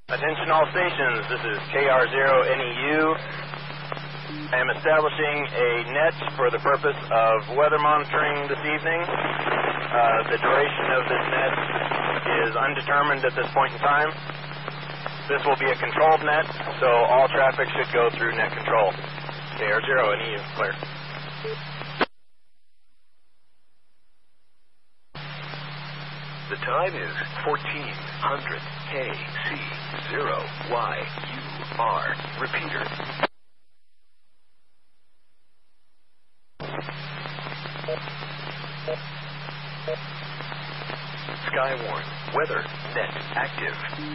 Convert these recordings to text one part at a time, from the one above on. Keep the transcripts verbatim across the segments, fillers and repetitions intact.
Attention all stations, this is K R zero N E U. I am establishing a net for the purpose of weather monitoring this evening. Uh, the duration of this net is undetermined at this point in time. This will be a controlled net, so all traffic should go through net control. K R zero N E U, clear. The time is fourteen hundred K C zero Y U R. Repeater. Skywarn. Weather net active.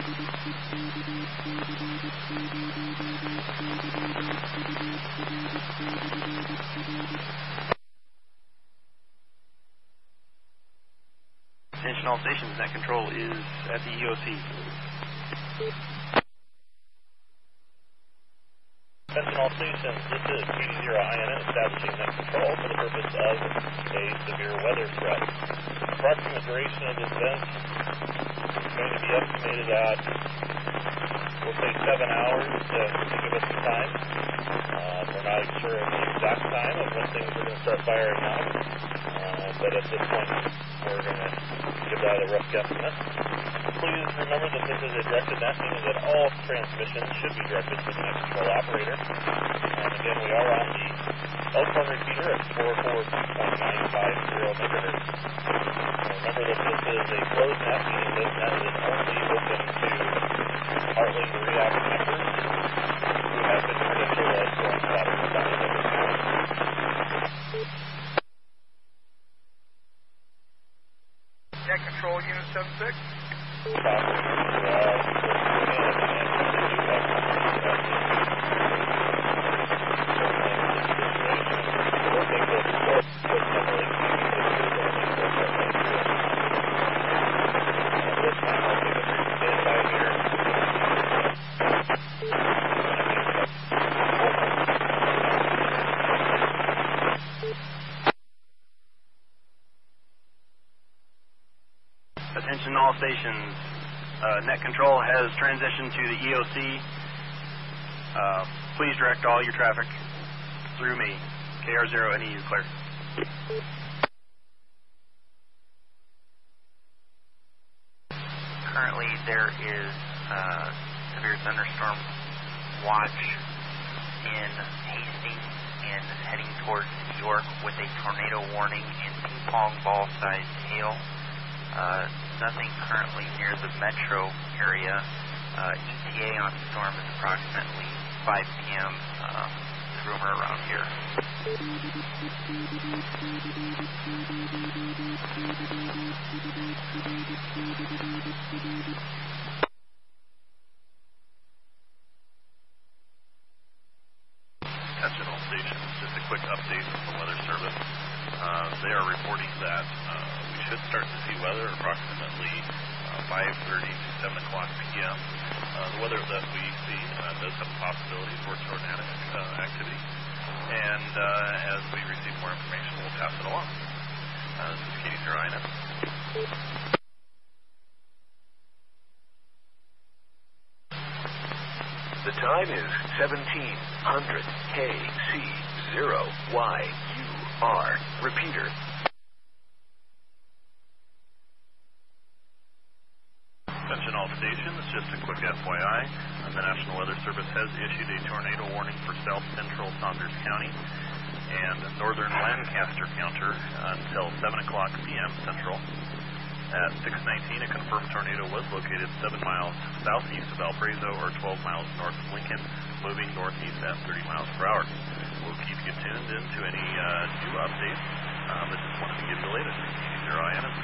Attention all stations, net control is at the E O C. Attention all stations, this is K D zero I N N establishing net control for the purpose of a severe weather threat. Approximate duration of this event is going to be estimated at, we'll say, seven hours to, to give us some time. Uh, we're not sure of the exact time of when things are going to start firing out, uh, but at this point, we're going to give that a rough guesstimate. Please remember that this is a directed net, meaning that all transmissions should be directed to the net control operator. And again, we are on the Elkhorn repeater at four four two point nine five zero megahertz. Remember that this is a closed net, meaning this net is only open to Heartland reactive members who have been credentialed as going Southern County Douglas County. Net control unit seven six. Attention all stations, uh, net control has transitioned to the E O C. Uh, please direct all your traffic through me. K R zero N E U, clear. Currently there is uh, severe thunderstorm watch in Hastings and heading towards New York with a tornado warning and ping pong ball sized hail. Uh, nothing currently near the metro area. Uh, E T A on storm is approximately five P M Uh, rumor around here. Attention all stations, just a quick update from the Weather Service. Uh, they are reporting that uh, we should start to see weather approximately uh, five thirty to seven o'clock P M Uh, the weather that we see uh, does have a possibility for tornadic uh, activity, and uh, as we receive more information, we'll pass it along. Uh, this is K D zero I N N. The time is seventeen hundred K C zero Y U R. Repeater. Attention all stations, just a quick F Y I. The National Weather Service has issued a tornado warning for south central Saunders County and northern Lancaster County until seven o'clock P M Central. At six nineteen, a confirmed tornado was located seven miles southeast of Valparaiso or twelve miles north of Lincoln, moving northeast at thirty miles per hour. We'll keep you tuned into any uh, new updates, uh, but just wanted to give you the latest. K D zero I N N.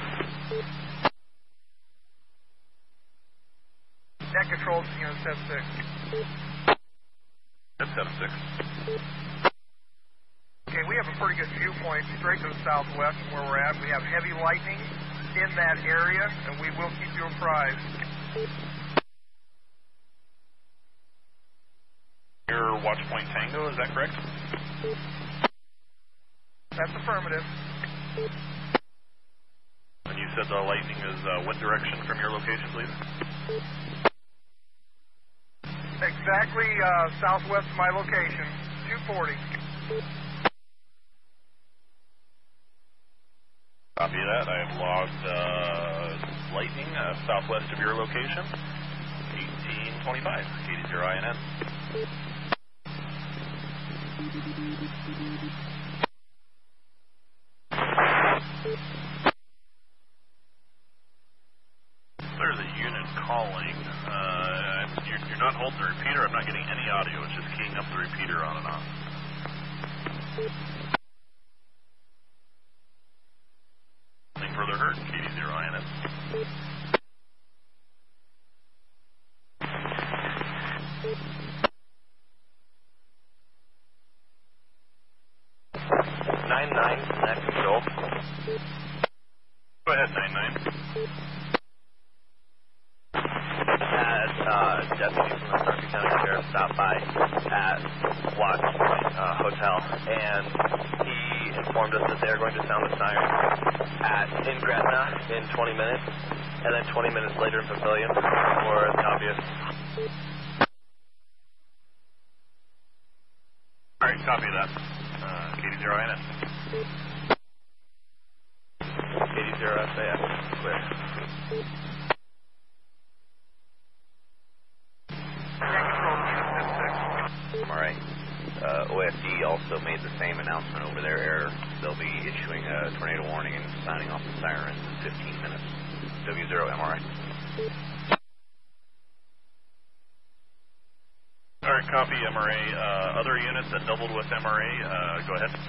Net control unit seven six. That's seven six. Okay, we have a pretty good viewpoint straight to the southwest from where we're at. We have heavy lightning in that area, and we will keep you apprised. Your watch point Tango, is that correct? That's affirmative. And you said the lightning is uh, what direction from your location, please? exactly uh, southwest of my location, two forty. Copy that. I have logged uh, lightning uh, southwest of your location, eighteen twenty-five, K D zero I N N. There's a unit calling. Uh, you're, you're not holding the repeater. I'm not getting any audio. It's just keying up the repeater on and off. Nothing further heard. K D zero I N N. nine nine, net control. Go ahead, nine nine. Had uh, deputy from the Sarpy County Sheriff stop by at Watch Point uh, Hotel, and he informed us that they are going to sound the siren at in Gretna in twenty minutes, and then twenty minutes later in Pavilion for the obvious. All right, copy that. Uh, K D zero I N N. K D zero S A X, clear. All right. Uh, O F D also made the same announcement over their air. They'll be issuing a tornado warning and signing off the sirens in fifteen minutes. W zero M R I. All right, copy M R A. Uh, other units that doubled with M R A, uh, go ahead.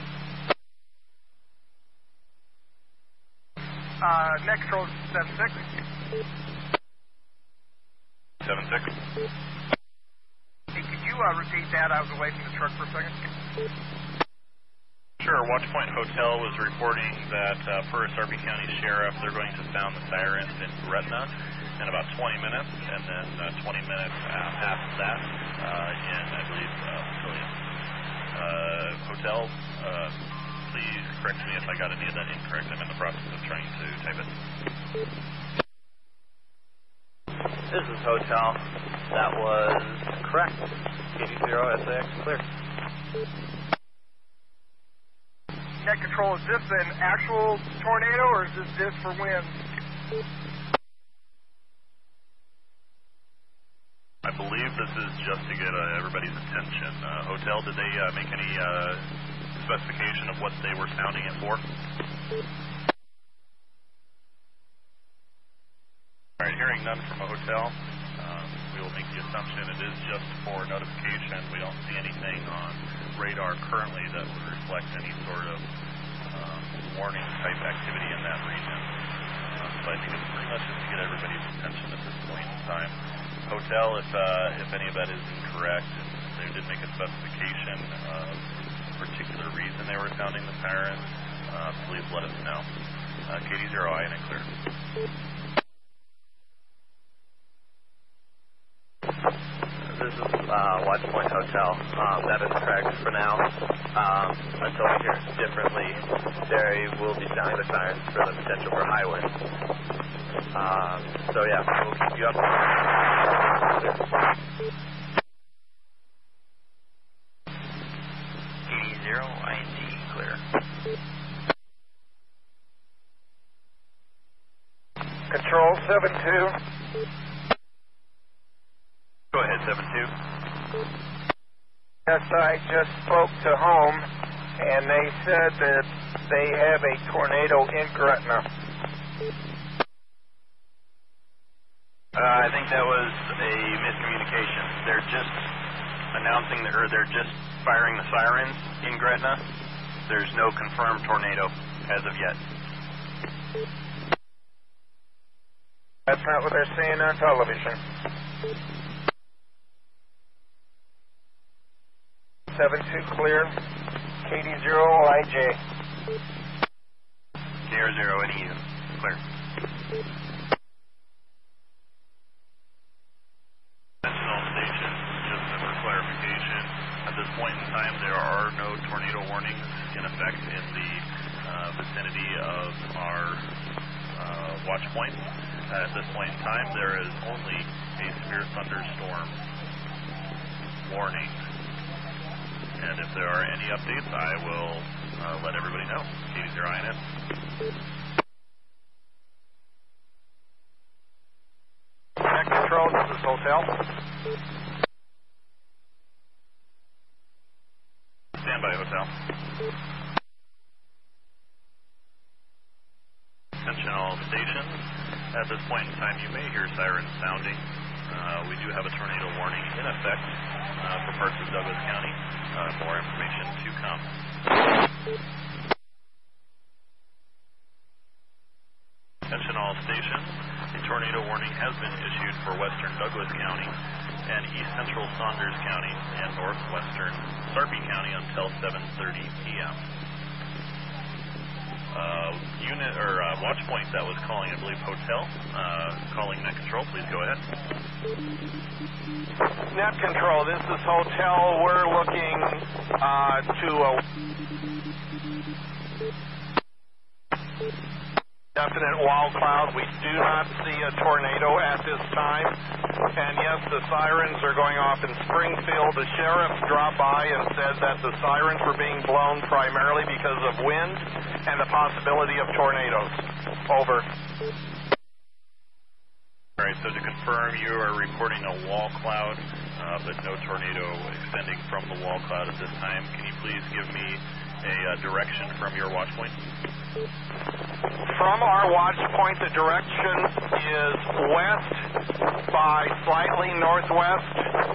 Uh, next control seven six. seven six. Hey, could you uh, repeat that? I was away from the truck for a second. Sure. Watchpoint Hotel was reporting that uh, for Sarpy County Sheriff, they're going to sound the sirens in Gretna in about twenty minutes, and then uh, twenty minutes uh, after that uh, in, I believe, uh, Pavilion. Uh, hotel, uh, please correct me if I got any of that incorrect. I'm in the process of trying to type it. This is Hotel. That was correct. K D zero S A X, clear. Net control, is this an actual tornado or is this just for wind? I believe this is just to get uh, everybody's attention. Uh, Hotel, did they uh, make any uh, specification of what they were sounding it for? All right, hearing none from a hotel, um, we will make the assumption it is just for notification. We don't see anything on radar currently that would reflect any sort of um, warning type activity in that region. Um, so I think it's pretty much just to get everybody's attention at this point in time. Hotel, if uh, if any of that is incorrect, if they did make a specification of a particular reason they were sounding the sirens, uh, please let us know. Uh, K D zero I N N clear. This is uh, Watchpoint Hotel. Um, that is correct for now. Um, until we hear differently, they will be sounding the sirens for the potential for high winds. Um, so yeah, we'll keep you up. K D zero I N T, clear. Control seven two. Go ahead, seven two. Yes, I just spoke to home, and they said that they have a tornado in Gretna. Uh, I think that was a miscommunication. They're just announcing, the, or they're just firing the sirens in Gretna. There's no confirmed tornado as of yet. That's not what they're saying on television. seven two clear, K D zero I J. zero zero N E U, clear. Sentinel Station, just for clarification, at this point in time there are no tornado warnings in effect in the uh, vicinity of our uh, watch point. Uh, at this point in time there is only a severe thunderstorm warning. And if there are any updates, I will uh, let everybody know. K D zero I N S. Net control, this is Hotel. Standby, Hotel. Attention all stations. At this point in time, you may hear sirens sounding. Uh, we do have a tornado warning in effect uh, for parts of Douglas County. Uh, more information to come. Attention all stations. A tornado warning has been issued for western Douglas County and east central Saunders County and northwestern Sarpy County until seven thirty p.m. Uh, unit or uh, watch point that was calling, I believe, Hotel, uh, calling net control. Please go ahead. Net control, this is Hotel. We're looking uh, to a definite wall cloud. We do not see a tornado at this time. And yes, the sirens are going off in Springfield. The sheriff dropped by and said that the sirens were being blown primarily because of wind and the possibility of tornadoes. Over. All right, so to confirm, you are reporting a wall cloud, uh, but no tornado extending from the wall cloud at this time. Can you please give me a uh, direction from your watch point? From our watch point, the direction is west by slightly northwest.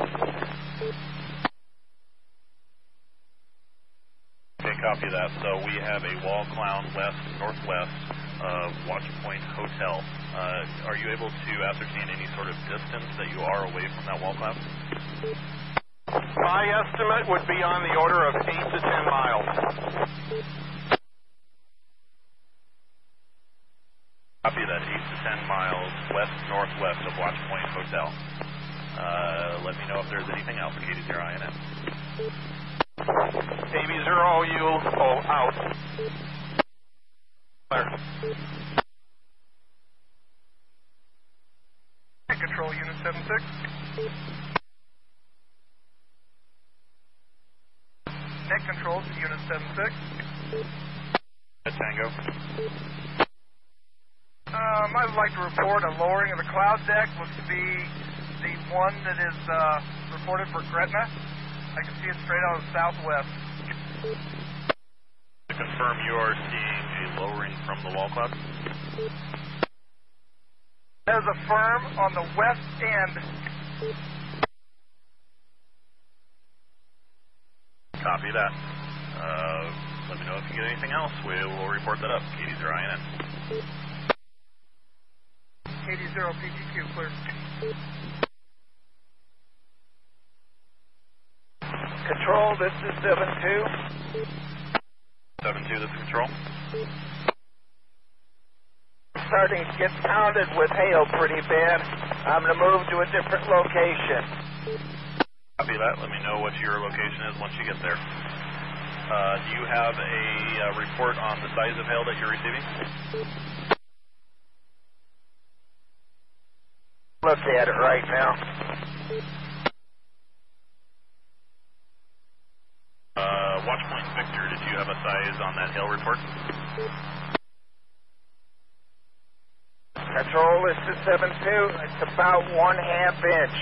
Okay, copy that. So we have a wall cloud west northwest of Watch Point Hotel. Uh, are you able to ascertain any sort of distance that you are away from that wall cloud? My estimate would be on the order of eight to ten miles. Copy that, eight to ten miles west northwest of Watch Point Hotel. Uh, let me know if there's anything else. K D zero I N S. A B zero U, oh, out. Clear. Control Unit seven six. Net control to Unit seven six. Tango. Um, I would like to report a lowering of the cloud deck. Looks to be the one that is uh, reported for Gretna. I can see it straight out of the southwest. To confirm, you are seeing a lowering from the wall cloud? There's a firm on the west end. Copy that. Uh, let me know if you get anything else. We will report that up. K D zero I N S. K D zero P G Q, clear. Control, this is seven two. seven two, this is control. Starting to get pounded with hail pretty bad. I'm going to move to a different location. Copy that. Let me know what your location is once you get there. Uh, do you have a uh, report on the size of hail that you're receiving? Look at it right now. Uh, Watch Point Victor, did you have a size on that hail report? Control, this is seven two. It's about one half inch.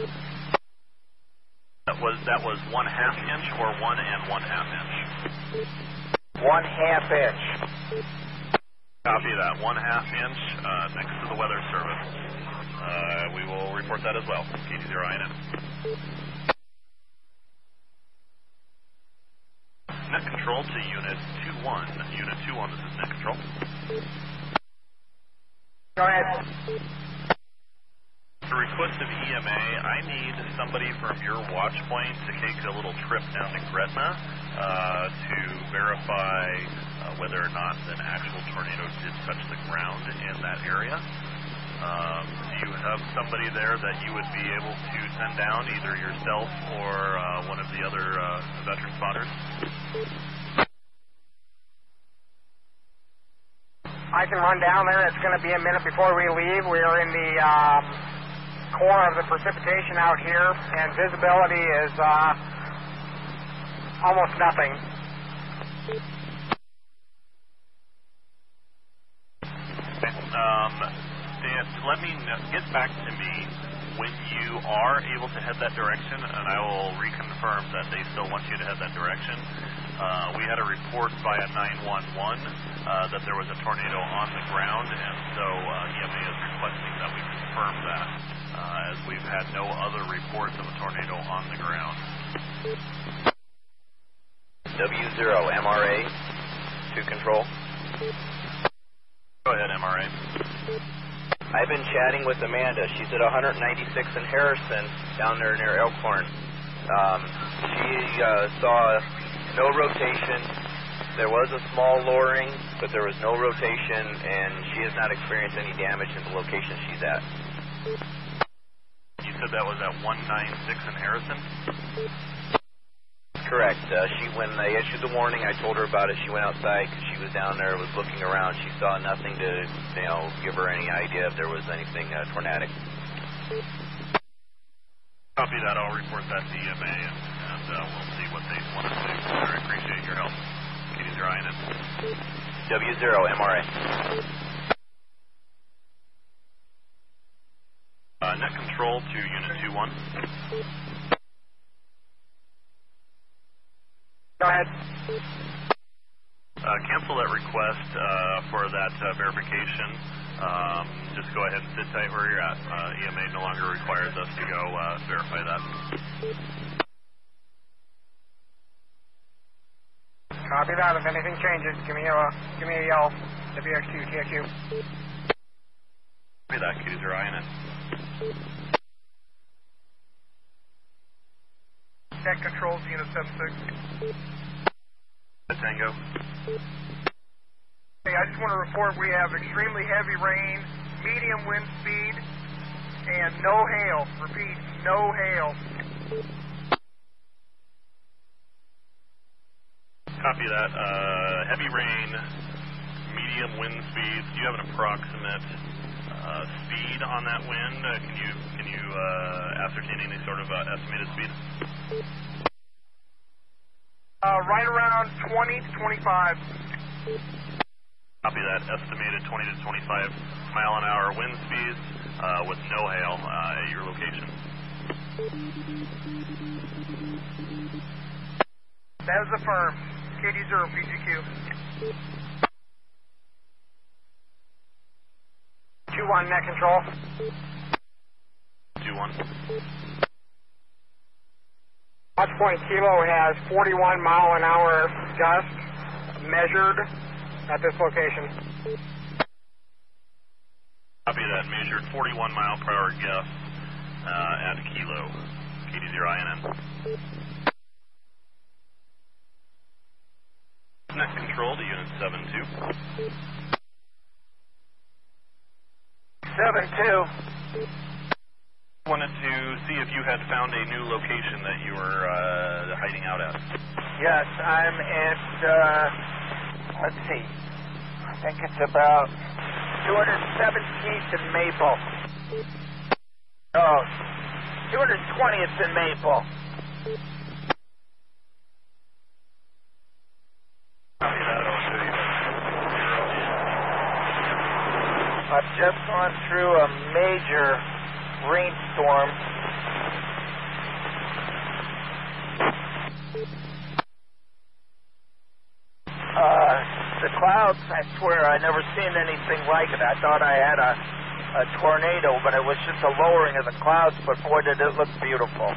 That was that was one half inch or one and one half inch? One half inch. Copy that. One half inch uh, next to the Weather Service. Uh, we will report that as well. K D zero I N S. Net control to Unit two one. Unit two one, this is net control. Go ahead. At the request of E M A, I need somebody from your watch point to take a little trip down to Gretna uh, to verify uh, whether or not an actual tornado did touch the ground in that area. Um, do you have somebody there that you would be able to send down, either yourself or uh, one of the other uh, veteran spotters? I can run down there. It's going to be a minute before we leave. We are in the um, core of the precipitation out here, and visibility is uh, almost nothing. Um, Dan, let me know, get back to me when you are able to head that direction, and I will reconfirm that they still want you to head that direction. Uh, we had a report via nine one one uh, that there was a tornado on the ground, and so uh, E M A is requesting that we confirm that, uh, as we've had no other reports of a tornado on the ground. W zero M R A to control. Go ahead, M R A. I've been chatting with Amanda. She's at one ninety-six in Harrison, down there near Elkhorn. Um, she uh, saw no rotation. There was a small lowering, but there was no rotation, and she has not experienced any damage in the location she's at. You said that was at one ninety-six in Harrison? Correct. Uh, she, when they issued the warning, I told her about it. She went outside because she was down there, was looking around. She saw nothing to, you know, give her any idea if there was anything uh, tornadic. Copy that. I'll report that to E M A, and, and uh, we'll see what they want to do. I appreciate your help. Katie zero I N N. W zero M R A. Uh, net control to Unit two one. Go ahead. Uh, cancel that request uh, for that uh, verification. Um, just go ahead and sit tight where you're at. Uh, E M A no longer requires us to go uh, verify that. Copy that. If anything changes, give me a give me a yell. W X Q T X U. Copy that. Katie zero I N N. Net controls, Unit seven six. Tango. Hey, I just want to report we have extremely heavy rain, medium wind speed, and no hail. Repeat, no hail. Copy that. Uh, heavy rain, medium wind speeds. Do you have an approximate uh, speed on that wind? Uh, can you can you uh, ascertain any sort of uh, estimated speed? Uh, right around twenty to twenty-five. Copy that. Estimated twenty to twenty-five mile an hour wind speeds uh, with no hail uh, at your location. That is affirmed. K D zero P G Q. two one net control. two one. Watch point Kilo has forty-one mile an hour gust measured at this location. Copy that. Measured forty-one mile per hour gust uh, at Kilo. K D zero I N N. Net control to Unit seven two. seven two. Wanted to see if you had found a new location that you were uh, hiding out at. Yes, I'm at, uh, let's see, I think it's about two seventeenth and Maple. Oh, two twentieth and Maple. I've just gone through a major rainstorm. Uh, the clouds, I swear, I never seen anything like it. I thought I had a, a tornado, but it was just a lowering of the clouds, but boy, did it look beautiful.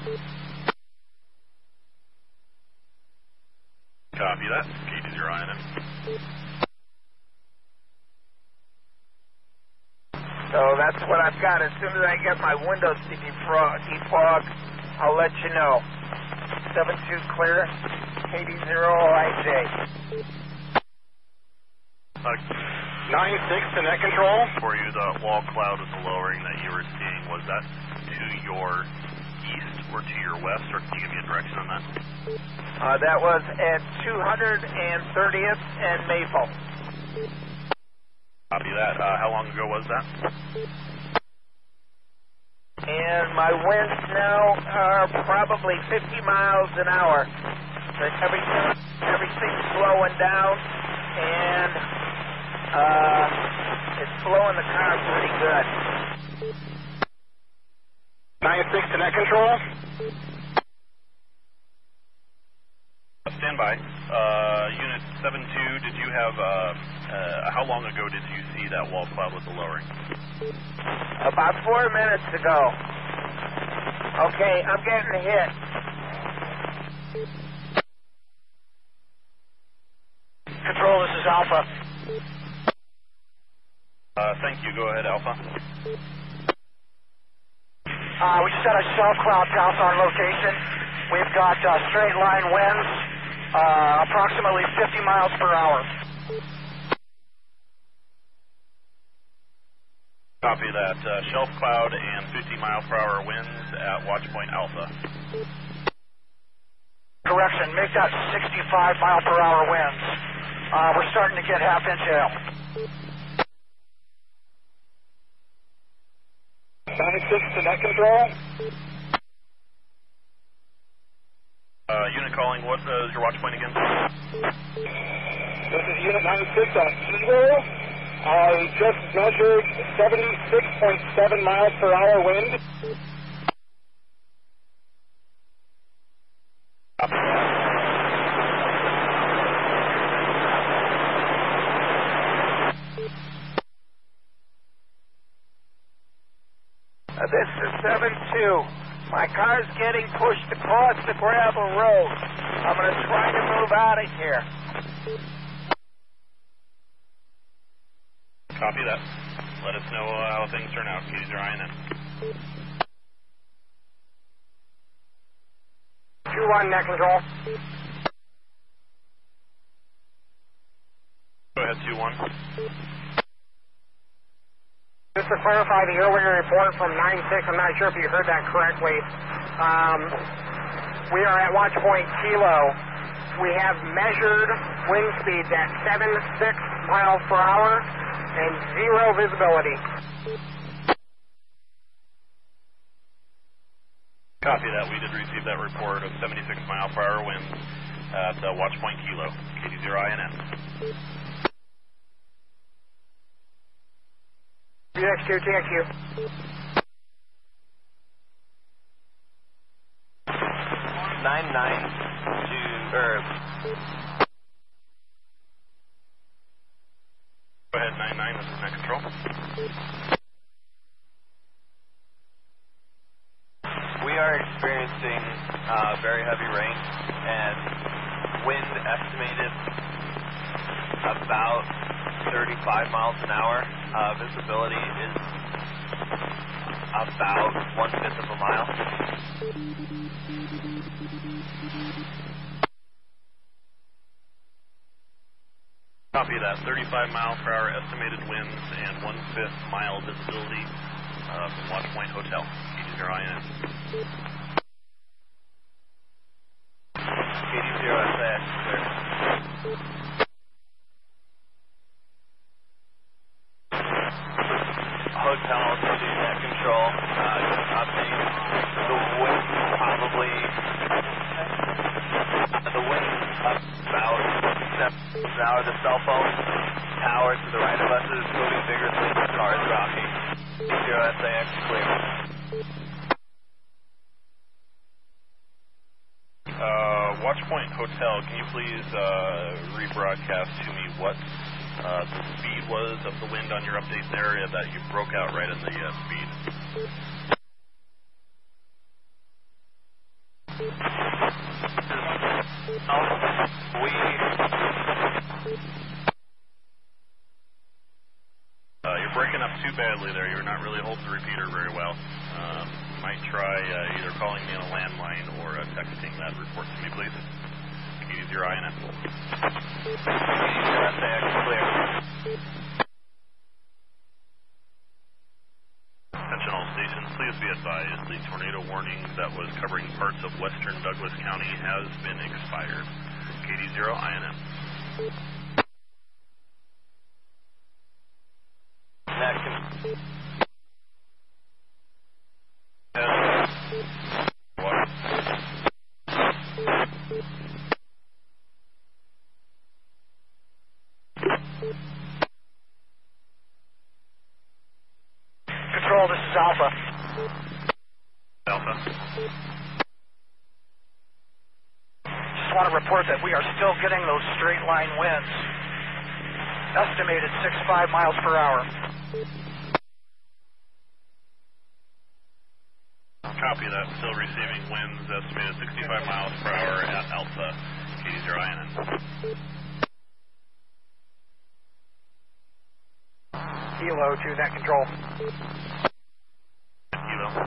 Copy that. K D zero I N N. So that's what I've got. As soon as I get my windows to defog, I'll let you know. seven two clear, K D zero I J. Uh, nine six to net control. For you, the wall cloud with the lowering that you were seeing, was that to your east or to your west, or can you give me a direction on that? Uh, that was at two hundred thirtieth and Maple. Copy that. Uh, how long ago was that? and my winds now are probably fifty miles an hour. Everything, everything's slowing down, and uh, it's slowing the car pretty good. nine six to net control. Stand by. Uh, unit seven two, did you have, uh, uh, how long ago did you see that wall cloud with the lowering? About four minutes ago. Okay, I'm getting hit. Control, this is Alpha. Uh, thank you. Go ahead, Alpha. Uh, we just had a shelf cloud pass on location. We've got uh, straight line winds, uh, approximately fifty miles per hour. Copy that. Uh, shelf cloud and fifty mile per hour winds at watch point Alpha. Correction, make that sixty-five mile per hour winds. Uh, we're starting to get half inch hail. nine six to net control. Uh, unit calling, what uh, is your watch point again? This is Unit nine six on Kilo. I just measured seventy-six point seven miles per hour wind. Uh, this is seven two. My car's getting pushed across the gravel road. I'm going to try to move out of here. Copy that. Let us know uh, how things turn out. Keys are I N N. two one net control. Go ahead, two one. Just to clarify the earlier report from nine six, I'm not sure if you heard that correctly. Um, we are at watch point Kilo. We have measured wind speeds at seven six miles per hour and zero visibility. Copy that. We did receive that report of seventy-six mile per hour winds at uh, watch point Kilo, K D zero I N N. T X Q, T X Q. Nine nine to or. Go ahead, nine nine. This is net control. We are experiencing uh, very heavy rain and wind estimated about thirty-five miles an hour. Uh, visibility is about one-fifth of a mile. Copy that. thirty-five mile per hour estimated winds and one-fifth mile visibility uh, from Watch Point Hotel, K D zero I N N. K D zero S A X, clear. Hotel to net control, uh, update. The wind probably, the wind about seven miles an hour. The cell phone tower to the right of us is moving vigorously. The car is rocking. zero S A X clear. Uh, Watch Point Hotel, can you please uh, rebroadcast to me what uh, the speed was of the wind on your update there that you broke out right in the uh, speed? We uh, you're breaking up too badly there. You're not really holding the repeater very well. Um, might try uh, either calling me on a landline or uh, texting that report to me, please. K D zero I N N. zero S A X clear. Attention all stations, please be advised the tornado warning that was covering parts of western Douglas County has been expired. K D zero I N N. Net con- As Control, this is Alpha. Alpha. Just want to report that we are still getting those straight line winds. Estimated six point five miles per hour. Copy that. Still receiving winds estimated sixty-five miles per hour at Alpha, K D zero I N N. Kilo to net control.